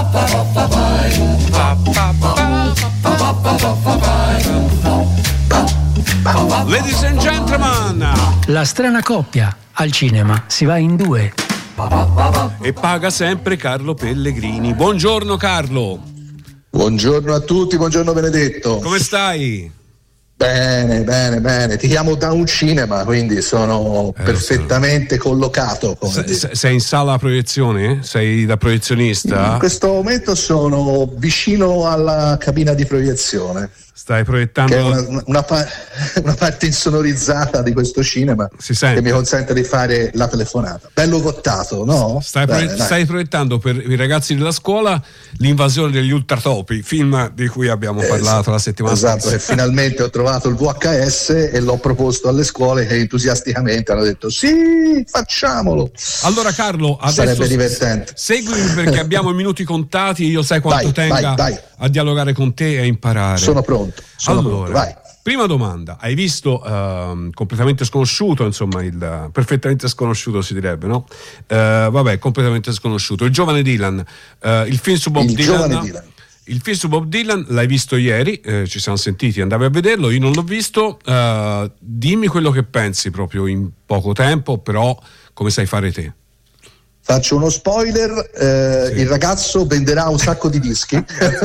Ladies and gentlemen, La strana coppia, al cinema si va in due. E paga sempre Carlo Pellegrini. Buongiorno Carlo. Buongiorno a tutti, buongiorno Benedetto. Come stai? Bene. Ti chiamo da un cinema, quindi sono perfettamente collocato. Sei in sala proiezione? Sei da proiezionista? In questo momento sono vicino alla cabina di proiezione. Stai proiettando? Che è una parte insonorizzata di questo cinema che mi consente di fare la telefonata. Bello votato, no? Stai proiettando per i ragazzi della scuola L'invasione degli ultratopi, film di cui abbiamo parlato la settimana scorsa. Esatto, e finalmente ho trovato il VHS e l'ho proposto alle scuole che entusiasticamente hanno detto sì, facciamolo. Allora Carlo, adesso sarebbe divertente. Seguimi perché abbiamo i minuti contati e io sai quanto tenga a dialogare con te e a imparare. Sono pronto. Vai. Prima domanda, hai visto Completamente Sconosciuto, insomma perfettamente sconosciuto si direbbe, no? Completamente Sconosciuto, Il giovane Dylan, il film su Bob Dylan. Il film su Bob Dylan l'hai visto ieri, ci siamo sentiti, andavi a vederlo, io non l'ho visto, dimmi quello che pensi proprio in poco tempo, però come sai fare te? Faccio uno spoiler, il ragazzo venderà un sacco di dischi.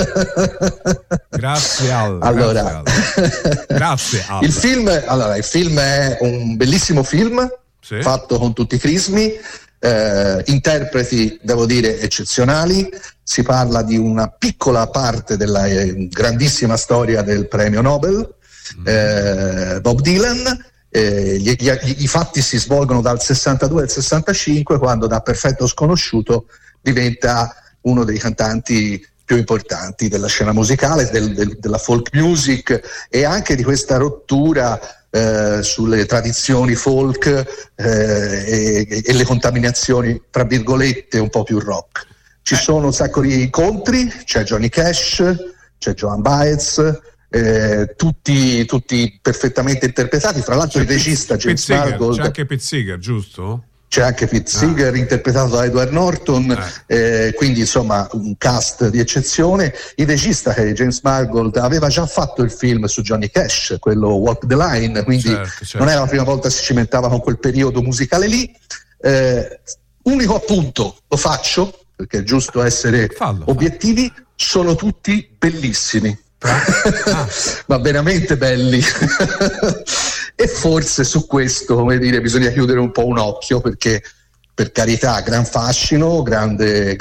Grazie Al. Allora, grazie Al. Il film è un bellissimo film, fatto con tutti i crismi, interpreti, devo dire, eccezionali. Si parla di una piccola parte della grandissima storia del premio Nobel, Bob Dylan. I fatti si svolgono dal 62 al 65, quando da perfetto sconosciuto diventa uno dei cantanti più importanti della scena musicale, della folk music, e anche di questa rottura sulle tradizioni folk e le contaminazioni, tra virgolette, un po' più rock. Ci sono un sacco di incontri, c'è Johnny Cash, c'è Joan Baez, tutti perfettamente interpretati. Fra l'altro il regista James Mangold, c'è anche Pete Seeger, giusto? C'è anche Pete Seeger, interpretato da Edward Norton, quindi insomma un cast di eccezione. Il regista, che è James Mangold, aveva già fatto il film su Johnny Cash, quello Walk the Line, quindi certo. Non era la prima volta che si cimentava con quel periodo musicale lì. Unico appunto, lo faccio perché è giusto essere obiettivi, sono tutti bellissimi. Ma veramente belli. E forse su questo, come dire, bisogna chiudere un po' un occhio, perché per carità, gran fascino, grande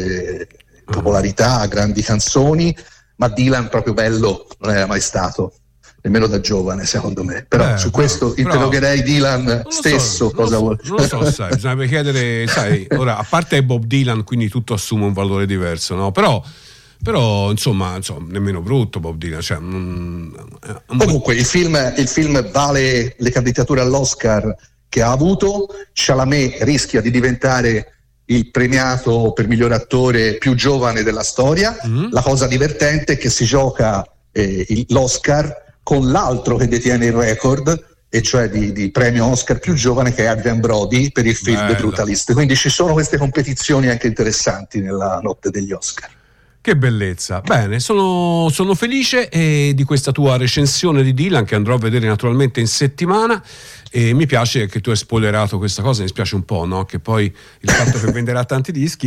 popolarità, grandi canzoni, ma Dylan proprio bello non era mai stato, nemmeno da giovane, secondo me. Però su questo interrogherei Dylan stesso, cosa vuole. Non lo so, sai, bisogna chiedere, sai, ora, a parte è Bob Dylan, quindi tutto assume un valore diverso, no? Però insomma nemmeno brutto Bob Dylan, cioè, comunque il film vale le candidature all'Oscar che ha avuto. Chalamet rischia di diventare il premiato per miglior attore più giovane della storia. La cosa divertente è che si gioca l'Oscar con l'altro che detiene il record, e cioè di premio Oscar più giovane, che è Adrian Brody per il film The Brutalist. Quindi ci sono queste competizioni anche interessanti nella notte degli Oscar. Che bellezza. Bene, sono felice di questa tua recensione di Dylan, che andrò a vedere naturalmente in settimana, e mi piace che tu hai spoilerato questa cosa. Mi spiace un po', no? Che poi il fatto che venderà tanti dischi.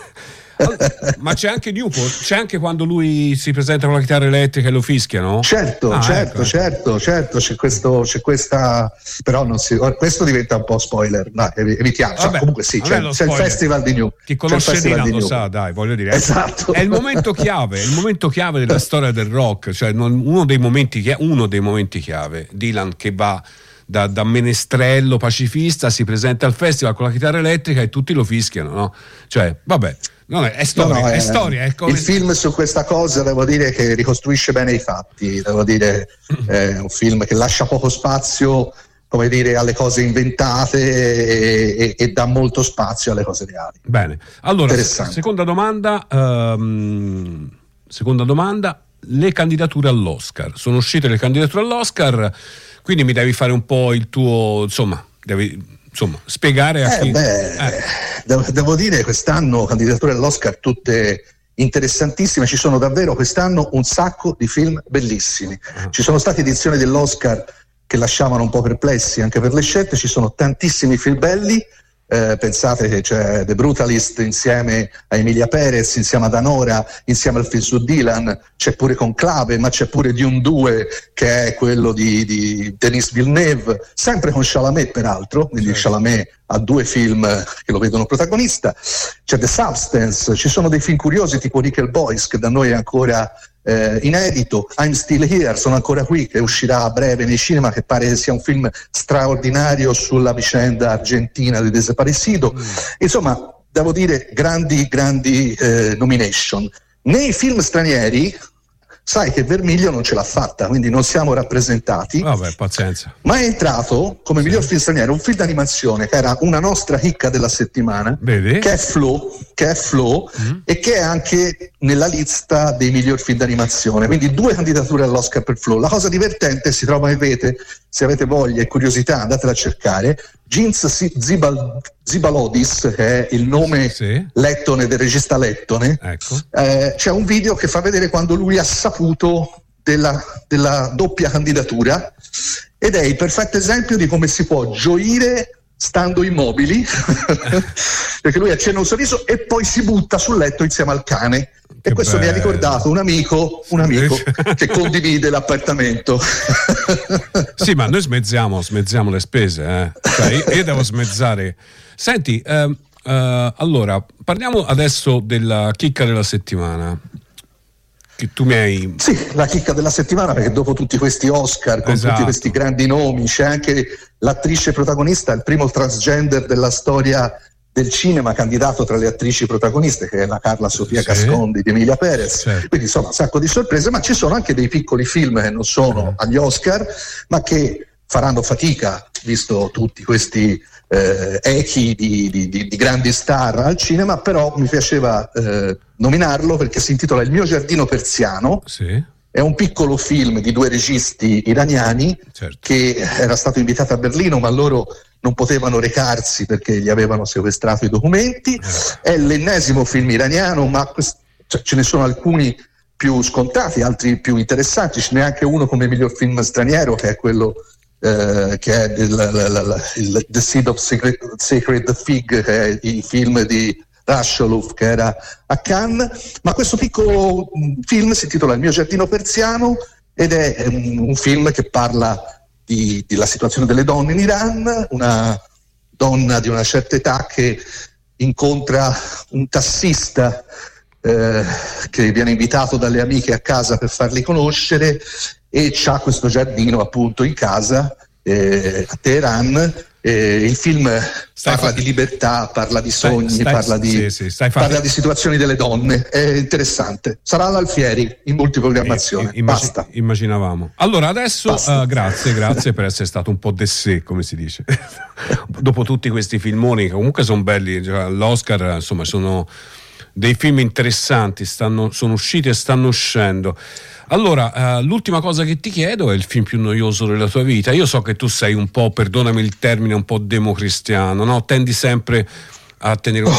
Ma c'è anche Newport, c'è anche quando lui si presenta con la chitarra elettrica e lo fischiano? Certo, c'è questa, però non si, questo diventa un po' spoiler, no, evitiamo. Comunque sì, c'è il Festival di New. Chi conosce Dylan lo sa, dai, voglio dire. Esatto. È il momento chiave della storia del rock, cioè uno dei momenti chiave. Dylan che va da menestrello pacifista, si presenta al festival con la chitarra elettrica e tutti lo fischiano, no? Cioè, vabbè. No, è storia, è storia. È come... Il film su questa cosa, devo dire, che ricostruisce bene i fatti, devo dire, è un film che lascia poco spazio, come dire, alle cose inventate e dà molto spazio alle cose reali. Bene, allora, seconda domanda, le candidature all'Oscar. Sono uscite le candidature all'Oscar, quindi mi devi fare un po' il tuo, spiegare a chi... Devo dire, quest'anno candidature all'Oscar tutte interessantissime. Ci sono davvero quest'anno un sacco di film bellissimi. Ci sono state edizioni dell'Oscar che lasciavano un po' perplessi anche per le scelte, ci sono tantissimi film belli. Pensate che c'è The Brutalist insieme a Emilia Perez, insieme ad Anora, insieme al film su Dylan, c'è pure Conclave, ma c'è pure Dune 2 che è quello di Denis Villeneuve, sempre con Chalamet peraltro, quindi Chalamet ha 2 film che lo vedono protagonista. C'è The Substance, ci sono dei film curiosi tipo Nickel Boys che da noi è ancora inedito, I'm Still Here, sono ancora qui, che uscirà a breve nei cinema, che pare sia un film straordinario sulla vicenda argentina di Desaparecido. Insomma, devo dire grandi nomination. Nei film stranieri sai che Vermiglio non ce l'ha fatta, quindi non siamo rappresentati. Vabbè, pazienza. Ma è entrato come miglior film straniero un film d'animazione che era una nostra chicca della settimana, vedi? che è Flow e che è anche nella lista dei miglior film d'animazione, quindi 2 candidature all'Oscar per Flow. La cosa divertente si trova, se avete voglia e curiosità andatela a cercare, Jeans Zibalodis, che è il nome lettone del regista lettone, ecco. C'è un video che fa vedere quando lui ha saputo della doppia candidatura, ed è il perfetto esempio di come si può gioire stando immobili perché lui accenna un sorriso e poi si butta sul letto insieme al cane. E questo mi ha ricordato un amico che condivide l'appartamento. Sì, ma noi smezziamo le spese, Cioè, io devo smezzare. Senti, allora parliamo adesso della chicca della settimana che tu mi hai... Sì, la chicca della settimana, perché dopo tutti questi Oscar con tutti questi grandi nomi c'è anche l'attrice protagonista, il primo transgender della storia del cinema candidato tra le attrici protagoniste, che è la Carla Sofia Cascondi di Emilia Perez. Quindi insomma un sacco di sorprese, ma ci sono anche dei piccoli film che non sono agli Oscar ma che faranno fatica, visto tutti questi echi di grandi star al cinema. Però mi piaceva nominarlo perché si intitola Il mio giardino persiano. È un piccolo film di 2 registi iraniani che era stato invitato a Berlino, ma loro non potevano recarsi perché gli avevano sequestrato i documenti. È l'ennesimo film iraniano, ma ce ne sono alcuni più scontati, altri più interessanti. Ce n'è anche uno come miglior film straniero, che è quello che è The Seed of Sacred Fig, che è il film di Rasholov che era a Cannes. Ma questo piccolo film si intitola Il mio giardino persiano ed è un film che parla della situazione delle donne in Iran, una donna di una certa età che incontra un tassista che viene invitato dalle amiche a casa per farli conoscere, e c'ha questo giardino appunto in casa a Teheran. Il film parla di libertà, parla di sogni, parla di situazioni delle donne. È interessante. Sarà all'Alfieri in multiprogrammazione. Basta. Immaginavamo. Allora adesso grazie per essere stato un po' d'essè, come si dice. Dopo tutti questi filmoni che comunque sono belli, l'Oscar, insomma, sono dei film interessanti, sono usciti e stanno uscendo. Allora, l'ultima cosa che ti chiedo è il film più noioso della tua vita. Io so che tu sei un po', perdonami il termine, un po' democristiano, no? Tendi sempre a tenere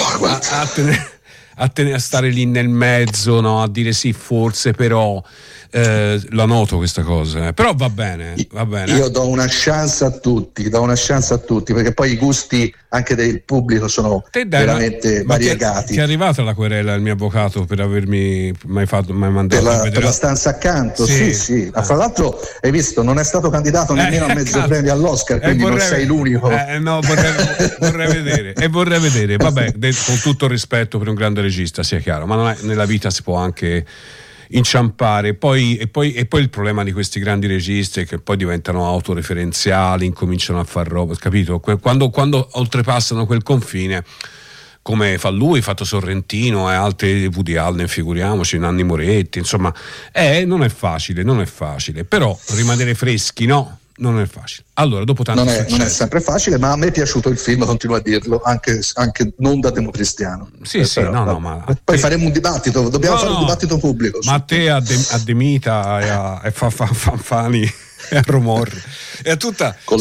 a stare lì nel mezzo, no? A dire sì, forse, però la noto questa cosa, però va bene. Io do una chance a tutti, perché poi i gusti anche del pubblico sono veramente variegati. Ti è arrivata la querela al mio avvocato per avermi mai mandato per la stanza accanto? Sì. Fra l'altro hai visto, non è stato candidato nemmeno a mezzo premio all'Oscar, quindi non sei l'unico. No, vorrei vedere. Vabbè, con tutto il rispetto per un grande regista, sia chiaro, ma non è, nella vita si può anche inciampare. E poi il problema di questi grandi registi è che poi diventano autoreferenziali, incominciano a far roba, capito? Quando oltrepassano quel confine, come fa lui, fatto Sorrentino e altri, Woody Allen, figuriamoci, Nanni Moretti, insomma, non è facile, però rimanere freschi, no? Non è facile. Allora, dopo tanto non è sempre facile, ma a me è piacuto il film, continuo a dirlo, anche non da democristiano. Poi faremo un dibattito, dobbiamo fare un dibattito pubblico. Ma a te, a Demita e a Fanfani e a Romorri e a tutta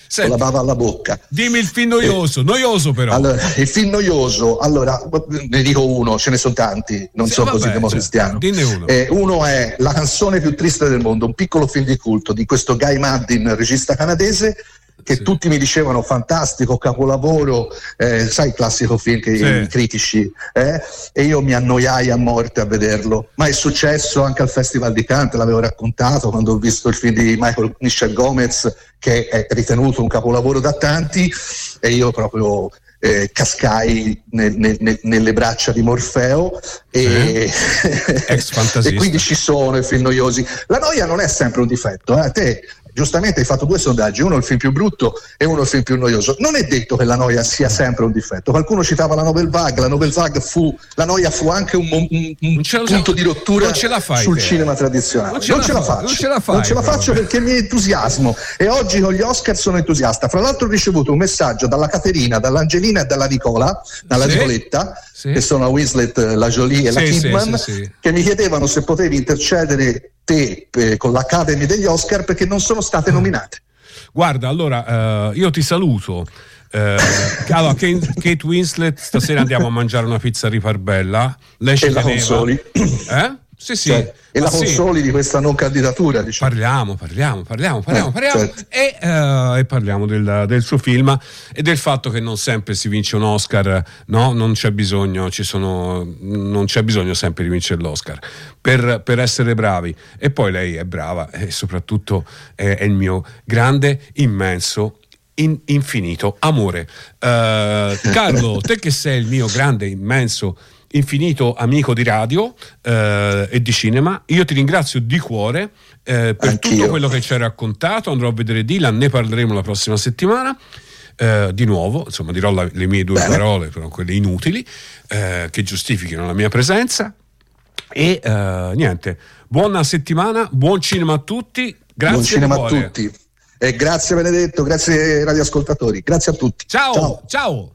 con la bava alla bocca. Dimmi il film noioso però. Allora, il film noioso, allora ne dico uno, ce ne sono tanti, non sono così democristiano. Uno è La canzone più triste del mondo, un piccolo film di culto di questo Guy Maddin, regista canadese, che tutti mi dicevano fantastico, capolavoro, sai il classico film che i critici, e io mi annoiai a morte a vederlo, ma è successo anche al Festival di Cannes, l'avevo raccontato quando ho visto il film di Michel Gomez, che è ritenuto un capolavoro da tanti, e io proprio cascai nelle braccia di Morfeo e quindi ci sono i film noiosi. La noia non è sempre un difetto, te giustamente hai fatto 2 sondaggi, uno il film più brutto e uno il film più noioso. Non è detto che la noia sia sempre un difetto. Qualcuno citava la Nouvelle Vague, la noia fu anche un punto di rottura sul cinema tradizionale. Non ce la faccio perché mi entusiasmo, e oggi con gli Oscar sono entusiasta. Fra l'altro ho ricevuto un messaggio dalla Caterina, dall'Angelina e dalla Nicoletta, che sono la Winslet, la Jolie e la Kidman, che mi chiedevano se potevi intercedere con l'Academy degli Oscar perché non sono state nominate. Guarda, allora io ti saluto. Allora, Kate Winslet, stasera andiamo a mangiare una pizza a Riparbella. Lei ci teneva. Consoli. Sì. Cioè, e la consoli di questa non candidatura, diciamo. Parliamo e parliamo del suo film e del fatto che non sempre si vince un Oscar, no? Non c'è bisogno sempre di vincere l'Oscar per essere bravi. E poi lei è brava e soprattutto è il mio grande, immenso, infinito amore. Carlo, te che sei il mio grande, immenso, infinito amico di radio e di cinema, io ti ringrazio di cuore per tutto quello che ci hai raccontato. Andrò a vedere Dylan, ne parleremo la prossima settimana di nuovo, insomma dirò le mie 2 parole, però quelle inutili, che giustifichino la mia presenza, e niente, buona settimana, buon cinema a tutti, grazie. Buon cinema a tutti e grazie Benedetto, grazie radioascoltatori, grazie a tutti. Ciao.